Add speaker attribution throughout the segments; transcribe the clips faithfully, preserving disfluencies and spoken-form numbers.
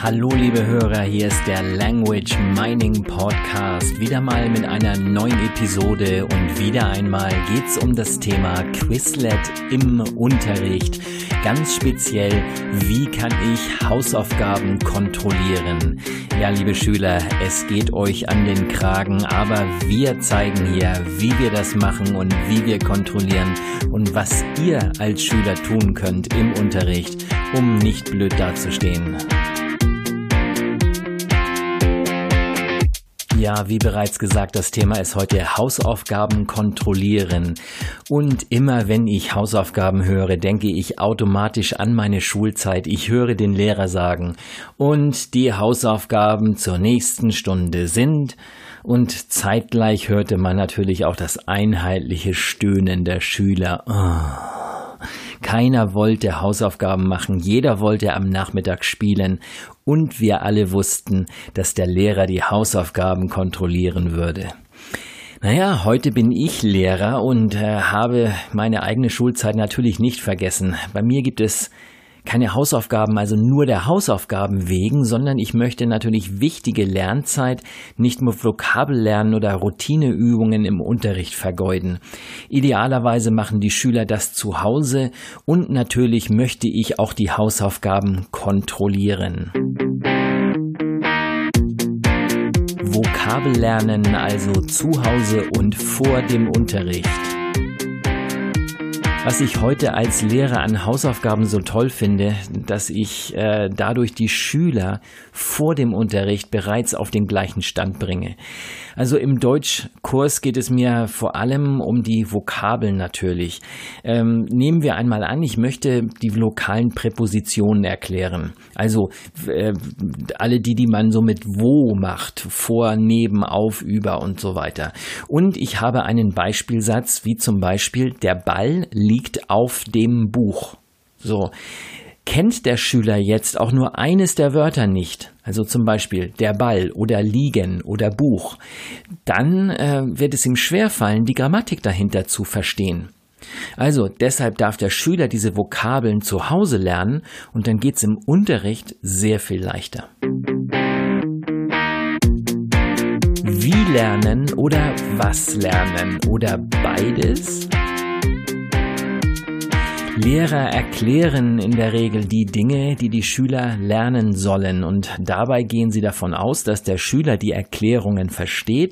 Speaker 1: Hallo liebe Hörer, hier ist der Language Mining Podcast, wieder mal mit einer neuen Episode und wieder einmal geht's um das Thema Quizlet im Unterricht. Ganz speziell, wie kann ich Hausaufgaben kontrollieren? Ja, liebe Schüler, es geht euch an den Kragen, aber wir zeigen hier, wie wir das machen und wie wir kontrollieren und was ihr als Schüler tun könnt im Unterricht, um nicht blöd dazustehen. Ja, wie bereits gesagt, das Thema ist heute Hausaufgaben kontrollieren. Und immer wenn ich Hausaufgaben höre, denke ich automatisch an meine Schulzeit. Ich höre den Lehrer sagen, und die Hausaufgaben zur nächsten Stunde sind... Und zeitgleich hörte man natürlich auch das einheitliche Stöhnen der Schüler. Oh. Keiner wollte Hausaufgaben machen, jeder wollte am Nachmittag spielen und wir alle wussten, dass der Lehrer die Hausaufgaben kontrollieren würde. Naja, heute bin ich Lehrer und äh, habe meine eigene Schulzeit natürlich nicht vergessen. Bei mir gibt es keine Hausaufgaben, also nur der Hausaufgaben wegen, sondern ich möchte natürlich wichtige Lernzeit nicht mit Vokabellernen oder Routineübungen im Unterricht vergeuden. Idealerweise machen die Schüler das zu Hause und natürlich möchte ich auch die Hausaufgaben kontrollieren. Vokabellernen also zu Hause und vor dem Unterricht. Was ich heute als Lehrer an Hausaufgaben so toll finde, dass ich äh, dadurch die Schüler vor dem Unterricht bereits auf den gleichen Stand bringe. Also im Deutschkurs geht es mir vor allem um die Vokabeln natürlich. Ähm, nehmen wir einmal an, ich möchte die lokalen Präpositionen erklären. Also äh, alle die, die man so mit wo macht, vor, neben, auf, über und so weiter. Und ich habe einen Beispielsatz, wie zum Beispiel, der Ball liegt auf dem Buch. So. Kennt der Schüler jetzt auch nur eines der Wörter nicht, also zum Beispiel der Ball oder liegen oder Buch, dann äh, wird es ihm schwerfallen, die Grammatik dahinter zu verstehen. Also deshalb darf der Schüler diese Vokabeln zu Hause lernen und dann geht es im Unterricht sehr viel leichter. Wie lernen oder was lernen oder beides? Lehrer erklären in der Regel die Dinge, die die Schüler lernen sollen und dabei gehen sie davon aus, dass der Schüler die Erklärungen versteht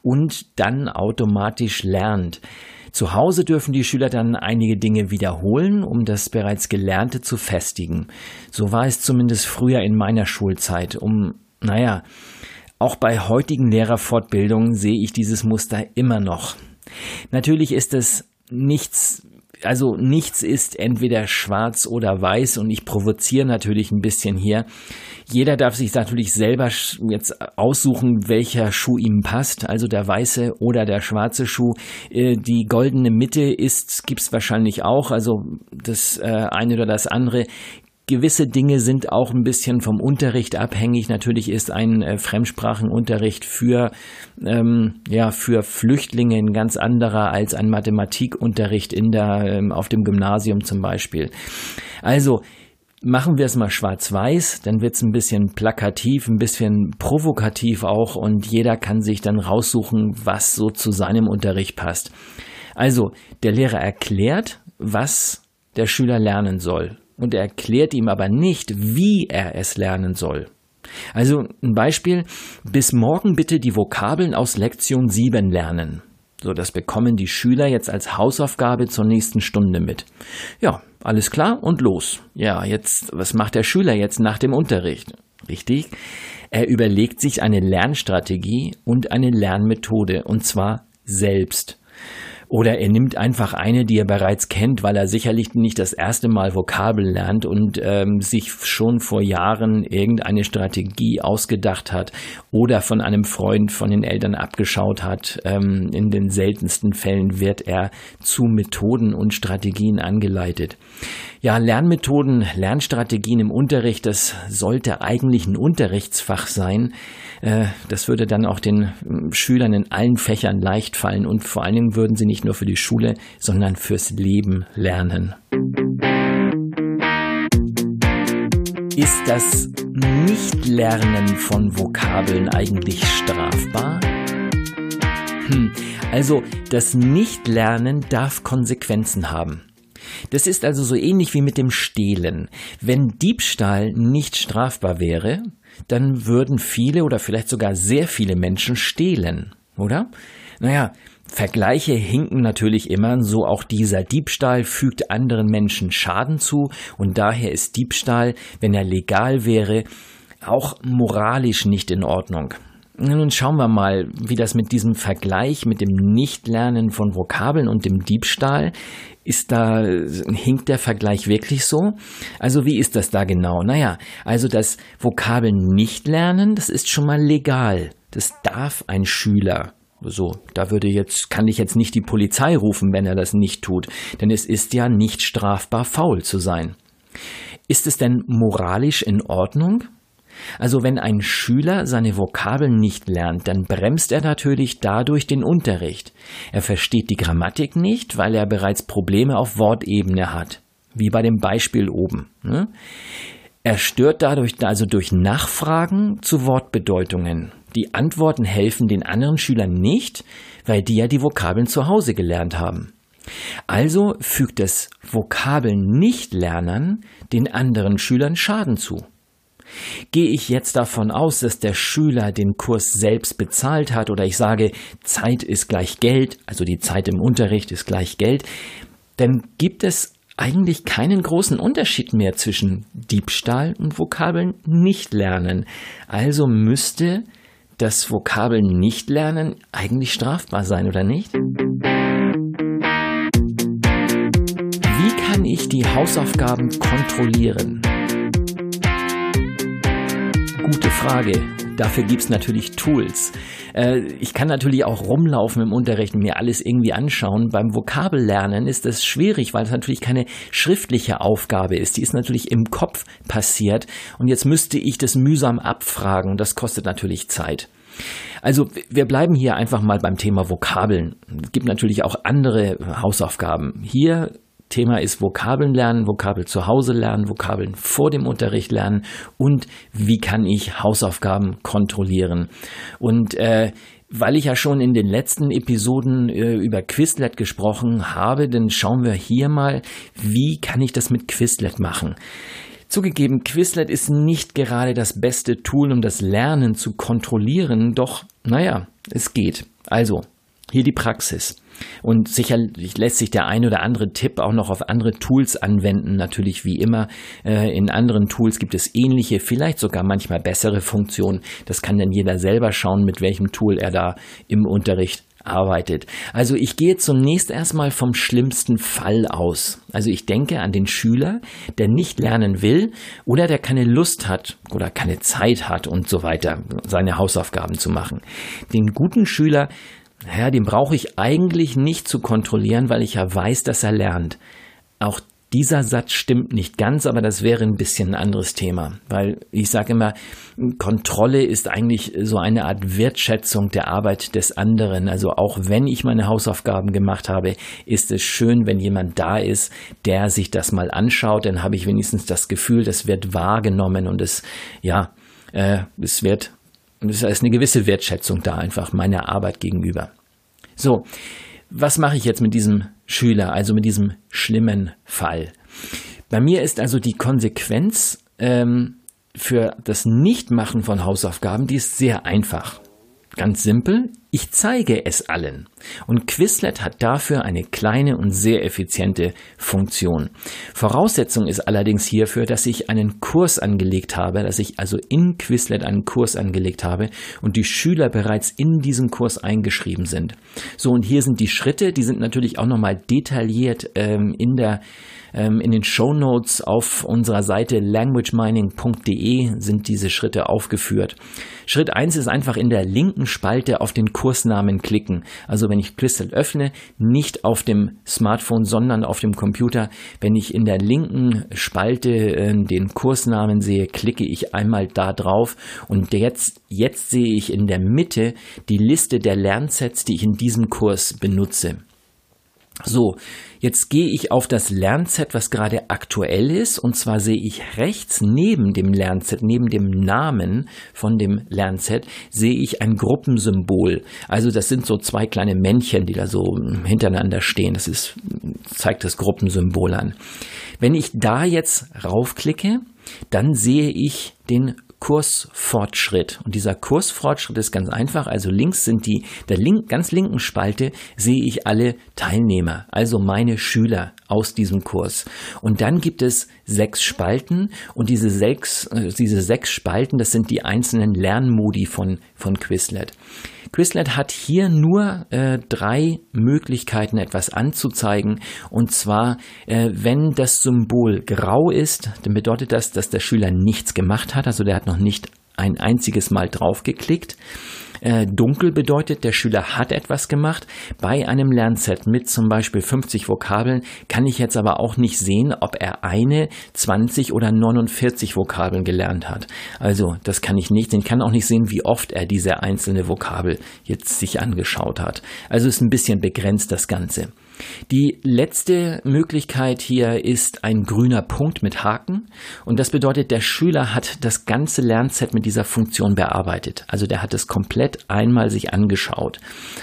Speaker 1: und dann automatisch lernt. Zu Hause dürfen die Schüler dann einige Dinge wiederholen, um das bereits Gelernte zu festigen. So war es zumindest früher in meiner Schulzeit. Um, naja, auch bei heutigen Lehrerfortbildungen sehe ich dieses Muster immer noch. Natürlich ist es nichts Also nichts ist entweder schwarz oder weiß und ich provoziere natürlich ein bisschen hier. Jeder darf sich natürlich selber jetzt aussuchen, welcher Schuh ihm passt, also der weiße oder der schwarze Schuh. Die goldene Mitte ist, gibt's wahrscheinlich auch, also das eine oder das andere. Gewisse Dinge sind auch ein bisschen vom Unterricht abhängig. Natürlich ist ein äh, Fremdsprachenunterricht für, ähm, ja, für Flüchtlinge ein ganz anderer als ein Mathematikunterricht in der, ähm, auf dem Gymnasium zum Beispiel. Also machen wir es mal schwarz-weiß, dann wird es ein bisschen plakativ, ein bisschen provokativ auch und jeder kann sich dann raussuchen, was so zu seinem Unterricht passt. Also der Lehrer erklärt, was der Schüler lernen soll. Und er erklärt ihm aber nicht, wie er es lernen soll. Also ein Beispiel, bis morgen bitte die Vokabeln aus Lektion sieben lernen. So, das bekommen die Schüler jetzt als Hausaufgabe zur nächsten Stunde mit. Ja, alles klar und los. Ja, jetzt, was macht der Schüler jetzt nach dem Unterricht? Richtig? Er überlegt sich eine Lernstrategie und eine Lernmethode, und zwar selbst. Oder er nimmt einfach eine, die er bereits kennt, weil er sicherlich nicht das erste Mal Vokabeln lernt und ähm, sich schon vor Jahren irgendeine Strategie ausgedacht hat oder von einem Freund, von den Eltern abgeschaut hat. Ähm, in den seltensten Fällen wird er zu Methoden und Strategien angeleitet. Ja, Lernmethoden, Lernstrategien im Unterricht, das sollte eigentlich ein Unterrichtsfach sein. Äh, das würde dann auch den Schülern in allen Fächern leicht fallen und vor allen Dingen würden sie nicht nur für die Schule, sondern fürs Leben lernen. Ist das Nichtlernen von Vokabeln eigentlich strafbar? Hm, also das Nichtlernen darf Konsequenzen haben. Das ist also so ähnlich wie mit dem Stehlen. Wenn Diebstahl nicht strafbar wäre, dann würden viele oder vielleicht sogar sehr viele Menschen stehlen, oder? Naja, Vergleiche hinken natürlich immer, so auch dieser. Diebstahl fügt anderen Menschen Schaden zu und daher ist Diebstahl, wenn er legal wäre, auch moralisch nicht in Ordnung. Nun schauen wir mal, wie das mit diesem Vergleich, mit dem Nichtlernen von Vokabeln und dem Diebstahl, ist da, hinkt der Vergleich wirklich so? Also wie ist das da genau? Naja, also das Vokabeln nicht lernen, das ist schon mal legal. Das darf ein Schüler. So, da würde jetzt, kann ich jetzt nicht die Polizei rufen, wenn er das nicht tut, denn es ist ja nicht strafbar, faul zu sein. Ist es denn moralisch in Ordnung? Also wenn ein Schüler seine Vokabeln nicht lernt, dann bremst er natürlich dadurch den Unterricht. Er versteht die Grammatik nicht, weil er bereits Probleme auf Wortebene hat, wie bei dem Beispiel oben. Er stört dadurch also durch Nachfragen zu Wortbedeutungen. Die Antworten helfen den anderen Schülern nicht, weil die ja die Vokabeln zu Hause gelernt haben. Also fügt das Vokabeln-Nicht-Lernen den anderen Schülern Schaden zu. Gehe ich jetzt davon aus, dass der Schüler den Kurs selbst bezahlt hat oder ich sage, Zeit ist gleich Geld, also die Zeit im Unterricht ist gleich Geld, dann gibt es eigentlich keinen großen Unterschied mehr zwischen Diebstahl und Vokabeln nicht lernen. Also müsste das Vokabeln nicht lernen eigentlich strafbar sein, oder nicht? Wie kann ich die Hausaufgaben kontrollieren? Gute Frage. Dafür gibt's natürlich Tools. Äh, ich kann natürlich auch rumlaufen im Unterricht und mir alles irgendwie anschauen. Beim Vokabellernen ist das schwierig, weil es natürlich keine schriftliche Aufgabe ist. Die ist natürlich im Kopf passiert und jetzt müsste ich das mühsam abfragen. Das kostet natürlich Zeit. Also wir bleiben hier einfach mal beim Thema Vokabeln. Es gibt natürlich auch andere Hausaufgaben. Hier Thema ist Vokabeln lernen, Vokabeln zu Hause lernen, Vokabeln vor dem Unterricht lernen und wie kann ich Hausaufgaben kontrollieren. Und äh, weil ich ja schon in den letzten Episoden äh, über Quizlet gesprochen habe, dann schauen wir hier mal, wie kann ich das mit Quizlet machen. Zugegeben, Quizlet ist nicht gerade das beste Tool, um das Lernen zu kontrollieren, doch naja, es geht. Also, hier die Praxis. Und sicherlich lässt sich der ein oder andere Tipp auch noch auf andere Tools anwenden, natürlich wie immer. Äh, in anderen Tools gibt es ähnliche, vielleicht sogar manchmal bessere Funktionen. Das kann dann jeder selber schauen, mit welchem Tool er da im Unterricht arbeitet. Also ich gehe zunächst erstmal vom schlimmsten Fall aus. Also ich denke an den Schüler, der nicht lernen will oder der keine Lust hat oder keine Zeit hat und so weiter, seine Hausaufgaben zu machen. Den guten Schüler, ja, den brauche ich eigentlich nicht zu kontrollieren, weil ich ja weiß, dass er lernt. Auch dieser Satz stimmt nicht ganz, aber das wäre ein bisschen ein anderes Thema, weil ich sage immer, Kontrolle ist eigentlich so eine Art Wertschätzung der Arbeit des anderen. Also auch wenn ich meine Hausaufgaben gemacht habe, ist es schön, wenn jemand da ist, der sich das mal anschaut, dann habe ich wenigstens das Gefühl, das wird wahrgenommen und es, ja, äh, es wird, es ist eine gewisse Wertschätzung da einfach meiner Arbeit gegenüber. So, was mache ich jetzt mit diesem Schüler, also mit diesem schlimmen Fall? Bei mir ist also die Konsequenz ähm, für das Nichtmachen von Hausaufgaben, die ist sehr einfach. Ganz simpel, ich zeige es allen. Und Quizlet hat dafür eine kleine und sehr effiziente Funktion. Voraussetzung ist allerdings hierfür, dass ich einen Kurs angelegt habe, dass ich also in Quizlet einen Kurs angelegt habe und die Schüler bereits in diesen Kurs eingeschrieben sind. So, und hier sind die Schritte, die sind natürlich auch nochmal detailliert ähm, in der in den Shownotes auf unserer Seite language mining punkt de sind diese Schritte aufgeführt. Schritt eins ist einfach in der linken Spalte auf den Kursnamen klicken. Also wenn ich Quizlet öffne, nicht auf dem Smartphone, sondern auf dem Computer. Wenn ich in der linken Spalte äh, den Kursnamen sehe, klicke ich einmal da drauf und jetzt, jetzt sehe ich in der Mitte die Liste der Lernsets, die ich in diesem Kurs benutze. So, jetzt gehe ich auf das Lernset, was gerade aktuell ist, und zwar sehe ich rechts neben dem Lernset, neben dem Namen von dem Lernset, sehe ich ein Gruppensymbol. Also das sind so zwei kleine Männchen, die da so hintereinander stehen. Das ist, zeigt das Gruppensymbol an. Wenn ich da jetzt raufklicke, dann sehe ich den Kursfortschritt. Und dieser Kursfortschritt ist ganz einfach. Also links sind die, der link, ganz linken Spalte sehe ich alle Teilnehmer, also meine Schüler aus diesem Kurs. Und dann gibt es sechs Spalten und diese sechs, äh, diese sechs Spalten, das sind die einzelnen Lernmodi von, von Quizlet. Quizlet hat hier nur äh, drei Möglichkeiten, etwas anzuzeigen. Und zwar, äh, wenn das Symbol grau ist, dann bedeutet das, dass der Schüler nichts gemacht hat. Also der hat noch nicht ein einziges Mal draufgeklickt. Äh, dunkel bedeutet, der Schüler hat etwas gemacht. Bei einem Lernset mit zum Beispiel fünfzig Vokabeln kann ich jetzt aber auch nicht sehen, ob er eine, zwanzig oder neunundvierzig Vokabeln gelernt hat. Also das kann ich nicht sehen. Ich kann auch nicht sehen, wie oft er diese einzelne Vokabel jetzt sich angeschaut hat. Also ist ein bisschen begrenzt das Ganze. Die letzte Möglichkeit hier ist ein grüner Punkt mit Haken und das bedeutet, der Schüler hat das ganze Lernset mit dieser Funktion bearbeitet. Also der hat es komplett einmal sich angeschaut.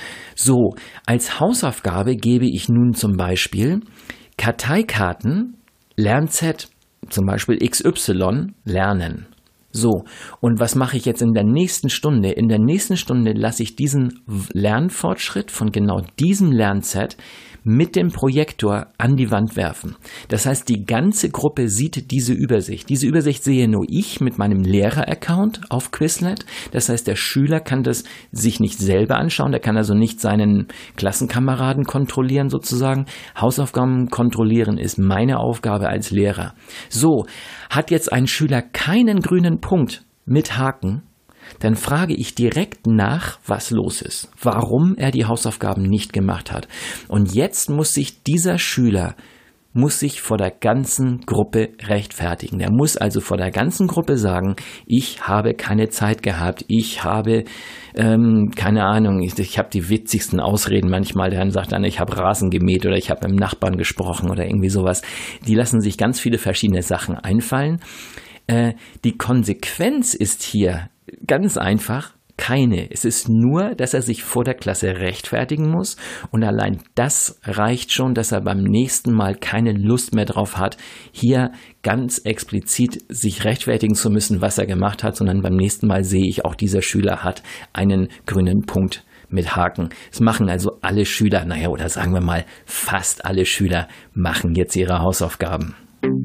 Speaker 1: So, als Hausaufgabe gebe ich nun zum Beispiel Karteikarten, Lernset, zum Beispiel X Y, lernen. So, und was mache ich jetzt in der nächsten Stunde? In der nächsten Stunde lasse ich diesen Lernfortschritt von genau diesem Lernset mit dem Projektor an die Wand werfen. Das heißt, die ganze Gruppe sieht diese Übersicht. Diese Übersicht sehe nur ich mit meinem Lehrer-Account auf Quizlet. Das heißt, der Schüler kann das sich nicht selber anschauen. Der kann also nicht seinen Klassenkameraden kontrollieren sozusagen. Hausaufgaben kontrollieren ist meine Aufgabe als Lehrer. So, hat jetzt ein Schüler keinen grünen Punkt mit Haken, dann frage ich direkt nach, was los ist, warum er die Hausaufgaben nicht gemacht hat. Und jetzt muss sich dieser Schüler, muss sich vor der ganzen Gruppe rechtfertigen. Er muss also vor der ganzen Gruppe sagen, ich habe keine Zeit gehabt, ich habe, ähm, keine Ahnung, ich, ich habe die witzigsten Ausreden manchmal, der dann sagt dann, ich habe Rasen gemäht oder ich habe mit dem Nachbarn gesprochen oder irgendwie sowas. Die lassen sich ganz viele verschiedene Sachen einfallen. Äh, die Konsequenz ist hier ganz einfach keine. Es ist nur, dass er sich vor der Klasse rechtfertigen muss und allein das reicht schon, dass er beim nächsten Mal keine Lust mehr drauf hat, hier ganz explizit sich rechtfertigen zu müssen, was er gemacht hat, sondern beim nächsten Mal sehe ich auch, dieser Schüler hat einen grünen Punkt mit Haken. Es machen also alle Schüler, naja, oder sagen wir mal, fast alle Schüler machen jetzt ihre Hausaufgaben.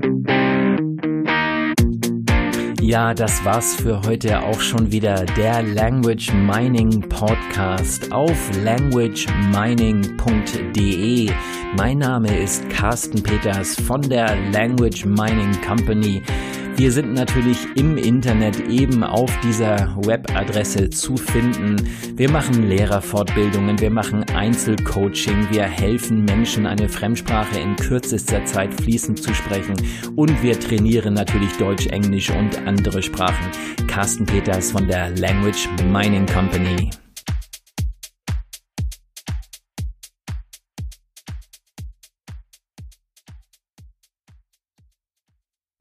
Speaker 1: Ja, das war's für heute auch schon wieder, der Language Mining Podcast auf language mining punkt de. Mein Name ist Carsten Peters von der Language Mining Company. Wir sind natürlich im Internet eben auf dieser Webadresse zu finden. Wir machen Lehrerfortbildungen, wir machen Einzelcoaching, wir helfen Menschen, eine Fremdsprache in kürzester Zeit fließend zu sprechen und wir trainieren natürlich Deutsch, Englisch und andere Sprachen. Carsten Peters von der Language Mining Company.